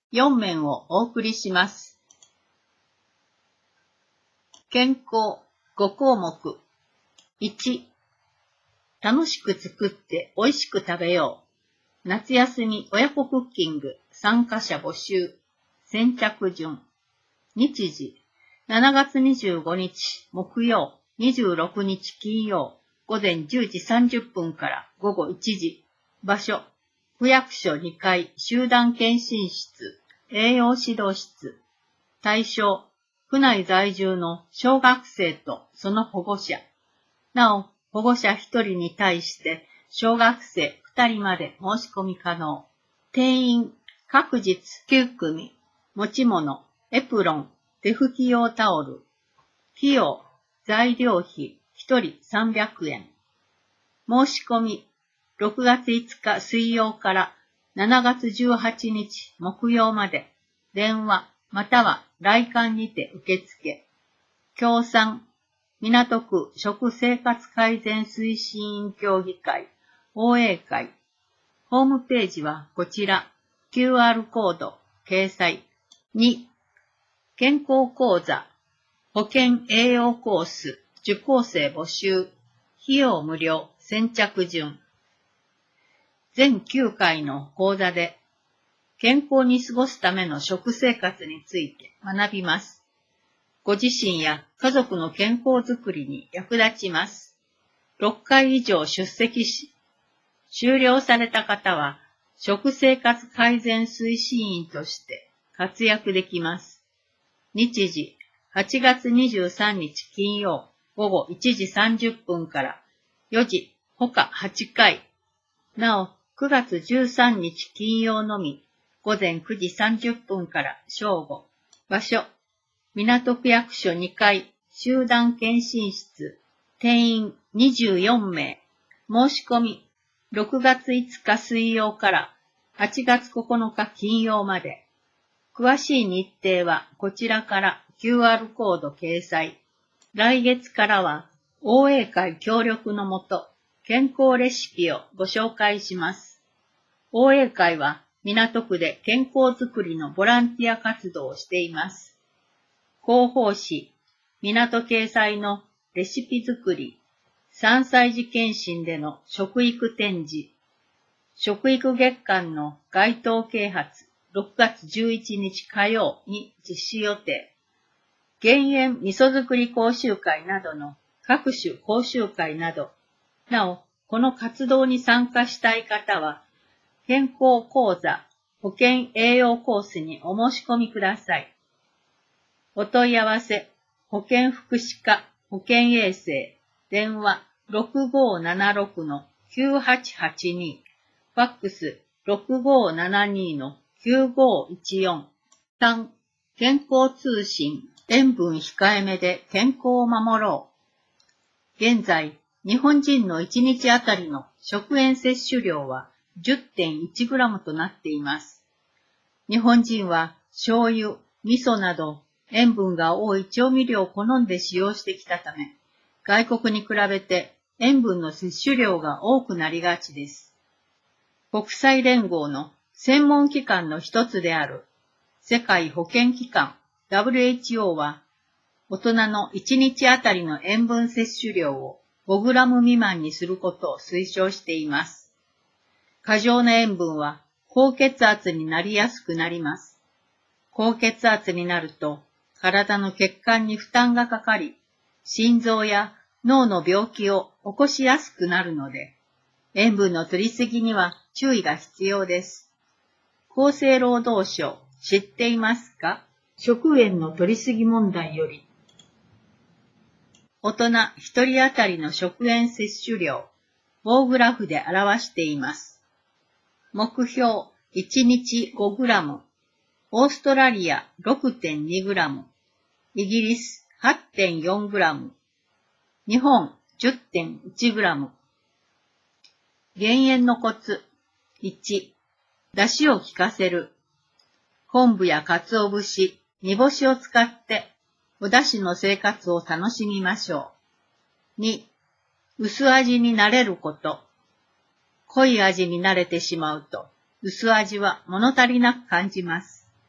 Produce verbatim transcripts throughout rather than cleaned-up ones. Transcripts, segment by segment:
よん面をお送りします。健康ご項目。いち、楽しく作って美味しく食べよう。夏休み親子クッキング参加者募集。先着順。日時、しちがつにじゅうごにち木曜、にじゅうろくにち金曜、午前じゅうじさんじゅっぷんから午後いちじ。場所、区役所にかい集団検診室、栄養指導室。対象、区内在住の小学生とその保護者。なお、保護者ひとりに対して小学生ふたりまで申し込み可能。定員、各日きゅうくみ。持ち物、エプロン、手拭き用タオル。費用、材料費、ひとりさんびゃくえん。申し込み、ろくがついつか水曜からしちがつじゅうはちにち木曜まで、電話または来館にて受付。協賛、港区食生活改善推進委員協議会、オーエー 会。ホームページはこちら、キューアール コード、掲載。に、健康講座、保健栄養コース、受講生募集。費用無料、先着順。全きゅうかいの講座で、健康に過ごすための食生活について学びます。ご自身や家族の健康づくりに役立ちます。ろっかい以上出席し、修了された方は、食生活改善推進員として活躍できます。日時、はちがつにじゅうさんにち金曜、午後いちじさんじゅっぷんからよじ、ほかはちかい。なお、くがつじゅうさんにち金曜のみ、午前くじさんじゅっぷんから正午。場所、港区役所にかい集団検診室。定員にじゅうよんめい。申し込み、ろくがついつか水曜からはちがつここのか金曜まで。詳しい日程はこちらから キューアール コード掲載。来月からは オーエー 会協力のもと健康レシピをご紹介します。オーエー 会は港区で健康づくりのボランティア活動をしています。広報誌、港掲載のレシピ作り、さんさい児検診での食育展示、食育月間の街頭啓発、ろくがつじゅういちにち火曜に実施予定。減塩味噌作り講習会などの各種講習会など。なお、この活動に参加したい方は、健康講座、保健栄養コースにお申し込みください。お問い合わせ、保健福祉課、保健衛生、電話ろくごーななろくのきゅうはちはちに、ファックスろくごーななにのきゅうごーいちよん。さん、健康通信、塩分控えめで健康を守ろう。現在、日本人のいちにちあたりの食塩摂取量は じゅってんいちグラム となっています。日本人は醤油、味噌など塩分が多い調味料を好んで使用してきたため、外国に比べて塩分の摂取量が多くなりがちです。国際連合の専門機関の一つである世界保健機関 ダブリューエイチオー は、大人のいちにちあたりの塩分摂取量をごグラム未満にすることを推奨しています。過剰な塩分は高血圧になりやすくなります。高血圧になると体の血管に負担がかかり、心臓や脳の病気を起こしやすくなるので、塩分の摂りすぎには注意が必要です。厚生労働省、知っていますか？食塩の摂りすぎ問題より、大人ひとりあたりの食塩摂取量、棒グラフで表しています。目標いちにちごグラム、オーストラリア ろくてんにグラム、イギリス はちてんよんグラム、日本 じゅってんいちグラム。減塩のコツ。いち、出汁を効かせる。昆布や鰹節、煮干しを使ってお出汁の生活を楽しみましょう。に、薄味に慣れること。濃い味に慣れてしまうと、薄味は物足りなく感じます。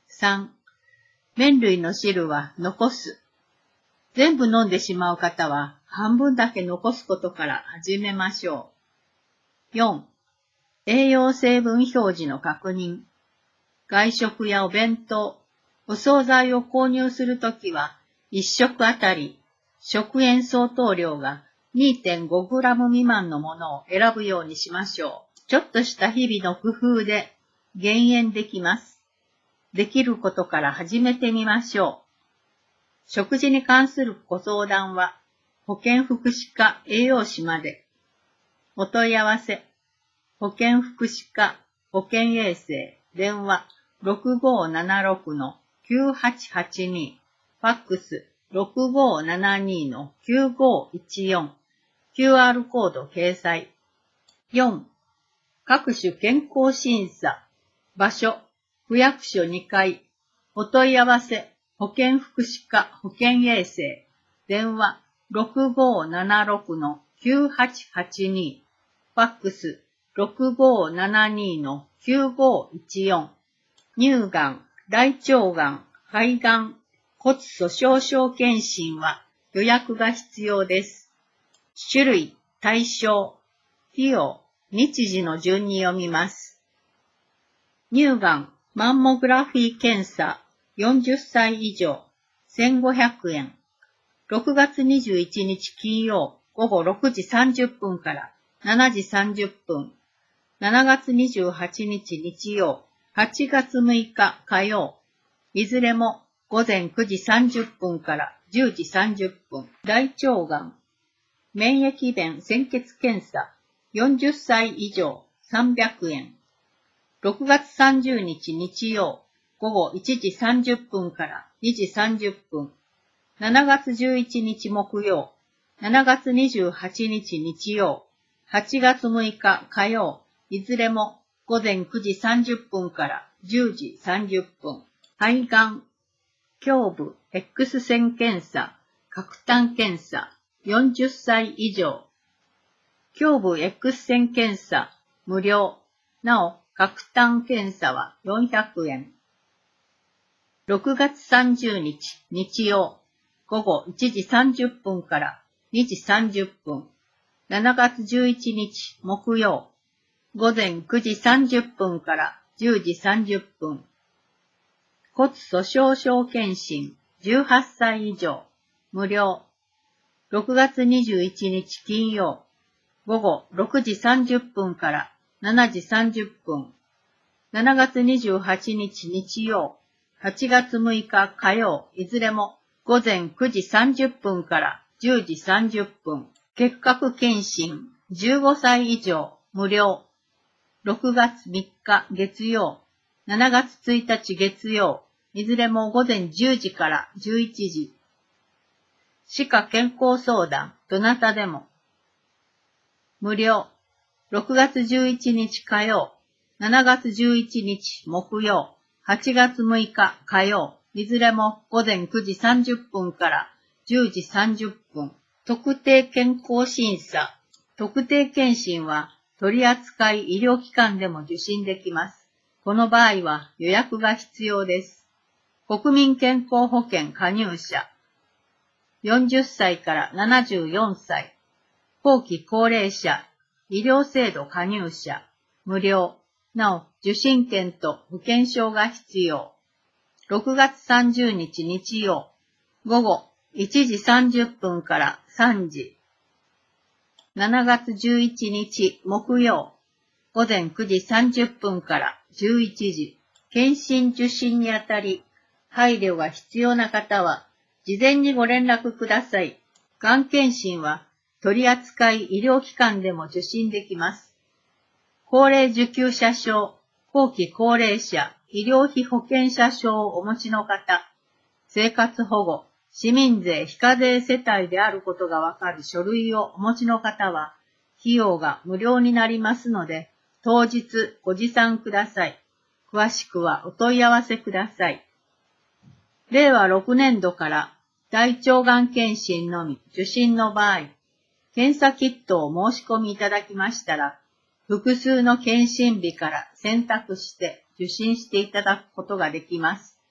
さん、麺類の汁は残す。全部飲んでしまう方は半分だけ残すことから始めましょう。よん、栄養成分表示の確認。外食やお弁当、お惣菜を購入するときは、いっ食あたり食塩相当量が にてんごグラム 未満のものを選ぶようにしましょう。ちょっとした日々の工夫で減塩できます。できることから始めてみましょう。食事に関するご相談は、保健福祉課栄養士まで。お問い合わせ、保健福祉課保健衛生電話 ろくごーななろくのきゅうはちはちに、ファックス ろくごーななにのきゅうごーいちよん、キューアール コード掲載。よん、各種健康審査、場所、区役所にかい、お問い合わせ、保健福祉課保健衛生電話 ろくごーななろくのきゅうはちはちに、ファックス ろくごーななにのきゅうごーいちよん、乳がん、大腸がん、肺がん、骨粗鬆症検診は予約が必要です。種類、対象、費用、日時の順に読みます。乳がん、マンモグラフィー検査、よんじゅっさい以上、せんごひゃくえん。ろくがつにじゅういちにち金曜、午後ろくじさんじゅっぷんからしちじさんじゅっぷん。しちがつにじゅうはちにち日曜、はちがつむいか火曜。いずれも午前くじさんじゅっぷんからじゅうじさんじゅっぷん。大腸がん、免疫弁鮮血検査、よんじゅっさい以上、さんびゃくえん。ろくがつさんじゅうにち日曜、午後いちじさんじゅっぷんからにじさんじゅっぷん。しちがつじゅういちにち木曜、しちがつにじゅうはちにち日曜、はちがつむいか火曜、いずれも午前くじさんじゅっぷんからじゅうじさんじゅっぷん。肺がん、胸部 X 線検査、角炭検査、よんじゅっさい以上。胸部 X 線検査、無料。なお、角炭検査はよんひゃくえん。ろくがつさんじゅうにち日曜、午後いちじさんじゅっぷんからにじさんじゅっぷん。しちがつじゅういちにち木曜、午前くじさんじゅっぷんからじゅうじさんじゅっぷん。骨粗鬆症検診じゅうはっさい以上、無料。ろくがつにじゅういちにち金曜、午後ろくじさんじゅっぷんからしちじさんじゅっぷん。しちがつにじゅうはちにち日曜、はちがつむいか火曜、いずれも午前くじさんじゅっぷんからじゅうじさんじゅっぷん。結核検診じゅうごさい以上、無料。ろくがつみっか月曜、しちがつついたち月曜、いずれも午前じゅうじからじゅういちじ。歯科健康相談、どなたでも。無料。ろくがつじゅういちにち火曜、しちがつじゅういちにち木曜、はちがつむいか火曜、いずれも午前くじさんじゅっぷんからじゅうじさんじゅっぷん。特定健康審査。特定健診は取扱医療機関でも受診できます。この場合は予約が必要です。国民健康保険加入者。よんじゅっさいからななじゅうよんさい。後期高齢者。医療制度加入者。無料。なお、受診券と保険証が必要。ろくがつさんじゅうにち日曜。午後いちじさんじゅっぷんからさんじ。しちがつじゅういちにち木曜。午前くじさんじゅっぷんからじゅういちじ。検診受診にあたり、配慮が必要な方は、事前にご連絡ください。がん検診は、取扱医療機関でも受診できます。高齢受給者証、後期高齢者、医療費保険者証をお持ちの方、生活保護、市民税非課税世帯であることがわかる書類をお持ちの方は、費用が無料になりますので、当日ご持参ください。詳しくはお問い合わせください。れいわろくねんどから大腸がん検診のみ受診の場合、検査キットを申し込みいただきましたら、複数の検診日から選択して受診していただくことができます。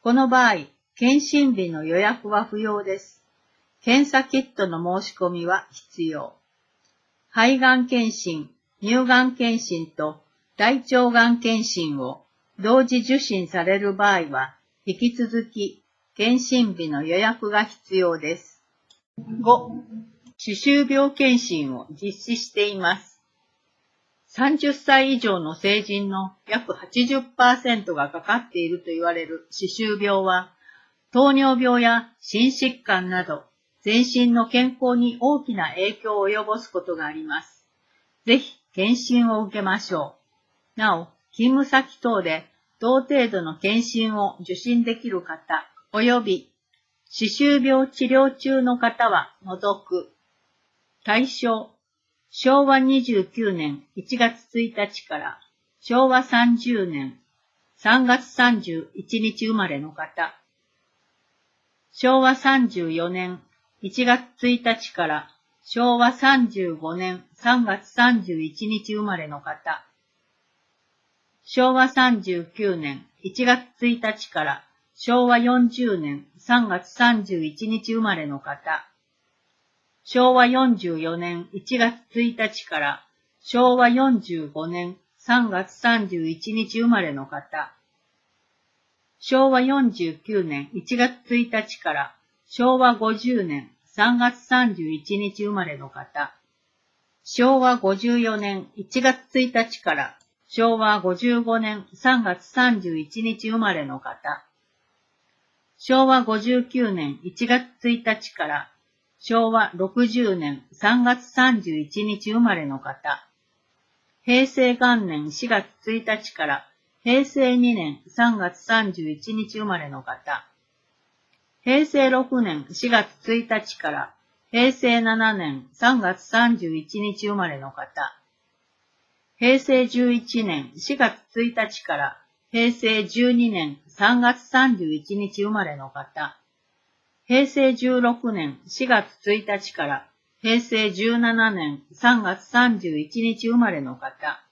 この場合、検診日の予約は不要です。検査キットの申し込みは必要。肺がん検診、乳がん検診と大腸がん検診を同時受診される場合は、引き続き検診日の予約が必要です。ご、歯周病検診を実施しています。さんじゅっさい以上の成人の約 はちじゅっパーセント がかかっていると言われる歯周病は、糖尿病や心疾患など、全身の健康に大きな影響を及ぼすことがあります。ぜひ、検診を受けましょう。なお、勤務先等で同程度の検診を受診できる方、及び歯周病治療中の方は除く。対象、しょうわにじゅうきゅうねんいちがつついたちからしょうわさんじゅうねんさんがつさんじゅういちにち生まれの方。しょうわさんじゅうよねんいちがつついたちからしょうわさんじゅうごねんさんがつさんじゅういちにち生まれの方。しょうわさんじゅうきゅうねんいちがつついたちからしょうわよんじゅうねんさんがつさんじゅういちにち生まれの方。しょうわよんじゅうよねんいちがつついたちからしょうわよんじゅうごねんさんがつさんじゅういちにち生まれの方。しょうわよんじゅうきゅうねんいちがつついたちからしょうわごじゅうねんさんがつさんじゅういちにち生まれの方。しょうわごじゅうよねんいちがつついたちからしょうわごじゅうごねんさんがつさんじゅういちにち生まれの方。しょうわごじゅうきゅうねんいちがつついたちからしょうわろくじゅうねんさんがつさんじゅういちにち生まれの方。平成元年しがつついたちから平成にねんさんがつさんじゅういちにち生まれの方。平成ろくねんしがつついたちから平成ななねんさんがつさんじゅういちにち生まれの方。平成じゅういちねんしがつついたちから平成じゅうにねんさんがつさんじゅういちにち生まれの方。平成じゅうろくねんしがつついたちから平成じゅうななねんさんがつさんじゅういちにち生まれの方。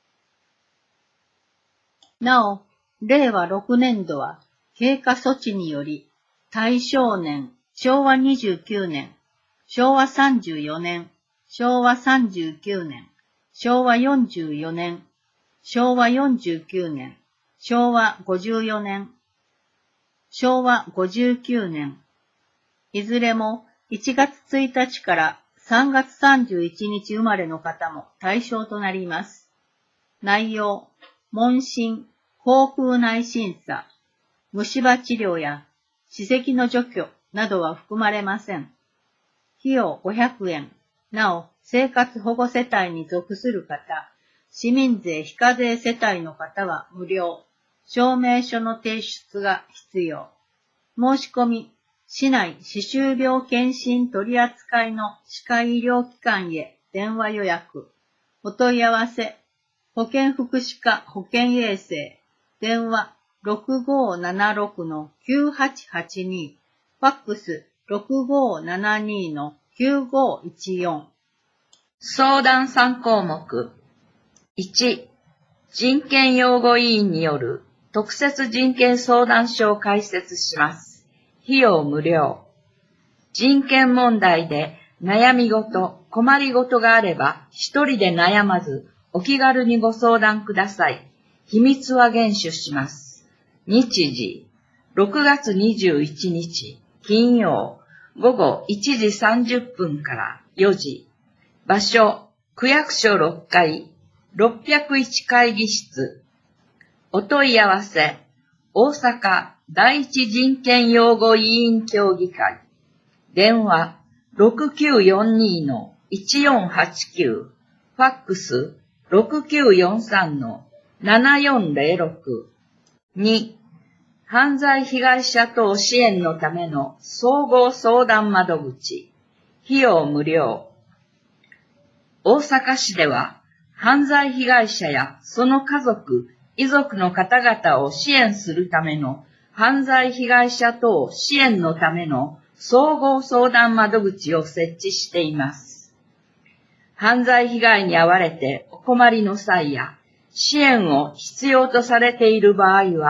なお、れいわろくねんどは経過措置により大正年、しょうわにじゅうきゅうねん、しょうわさんじゅうよねん、しょうわさんじゅうきゅうねん、しょうわよんじゅうよねん、しょうわよんじゅうきゅうねん、しょうわごじゅうよねん、しょうわごじゅうきゅうねん、いずれもいちがつついたちからさんがつさんじゅういちにち生まれの方も対象となります。内容、問診、口腔内審査、虫歯治療や歯石の除去などは含まれません。費用ごひゃくえん。なお、生活保護世帯に属する方、市民税非課税世帯の方は無料。証明書の提出が必要。申し込み、市内歯周病検診取扱いの歯科医療機関へ電話予約。お問い合わせ、保健福祉課保健衛生、電話ろくごーななろくのきゅうはちはちに、ファックスろくごーななにのきゅうごーいちよん。 相談さんこうもく。いち、人権擁護委員による特設人権相談所を開設します。費用無料。人権問題で悩み事、困り事があれば一人で悩まずお気軽にご相談ください。秘密は厳守します。日時、ろくがつにじゅういちにち金曜ごごいちじさんじゅっぷんからよじ。場所、区役所ろっかい、ろっぴゃくいち会議室。お問い合わせ、大阪第一人権擁護委員協議会。電話、ろくきゅうよんにのいちよんはちきゅう。ファックス、ろくきゅうよんさんのななよんぜろろく。に、犯罪被害者等支援のための総合相談窓口。費用無料。大阪市では、犯罪被害者やその家族、遺族の方々を支援するための犯罪被害者等支援のための総合相談窓口を設置しています。犯罪被害に遭われてお困りの際や、支援を必要とされている場合は、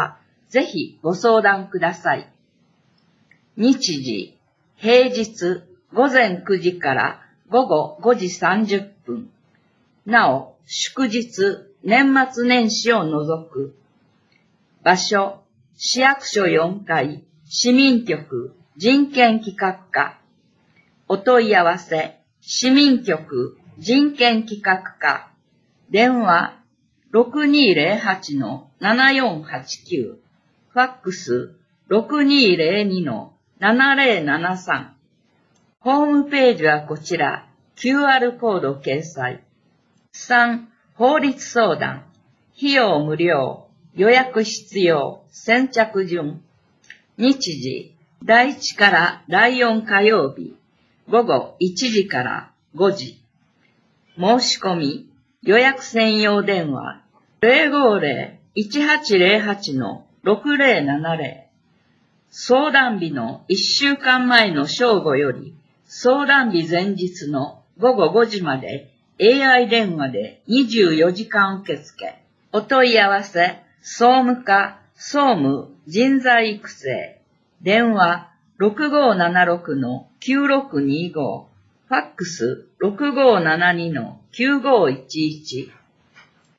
ぜひご相談ください。日時、平日ごぜんくじからごごごじさんじゅっぷん。なお、祝日、年末年始を除く。場所、市役所よんかい、市民局、人権企画課。お問い合わせ、市民局、人権企画課。電話、ろくにーぜろはちのななよんはちきゅう。ファックス、ろくにーぜろにのななぜろななさん。ホームページはこちら、キューアール コード掲載。さん、法律相談。費用無料。予約必要。先着順。日時、だいいちからだいよん火曜日。午後いちじからごじ。申し込み、予約専用電話。ゼロごゼロ いちはちゼロはちのろくぜろななぜろ。相談日のいっしゅうかんまえの正午より、相談日前日の午後ごじまで エーアイ 電話でにじゅうよじかん受付。お問い合わせ、総務課、総務人材育成。電話ろくごーななろくのきゅうろくにご。ファックスろくごーななにのきゅうごーいちいち。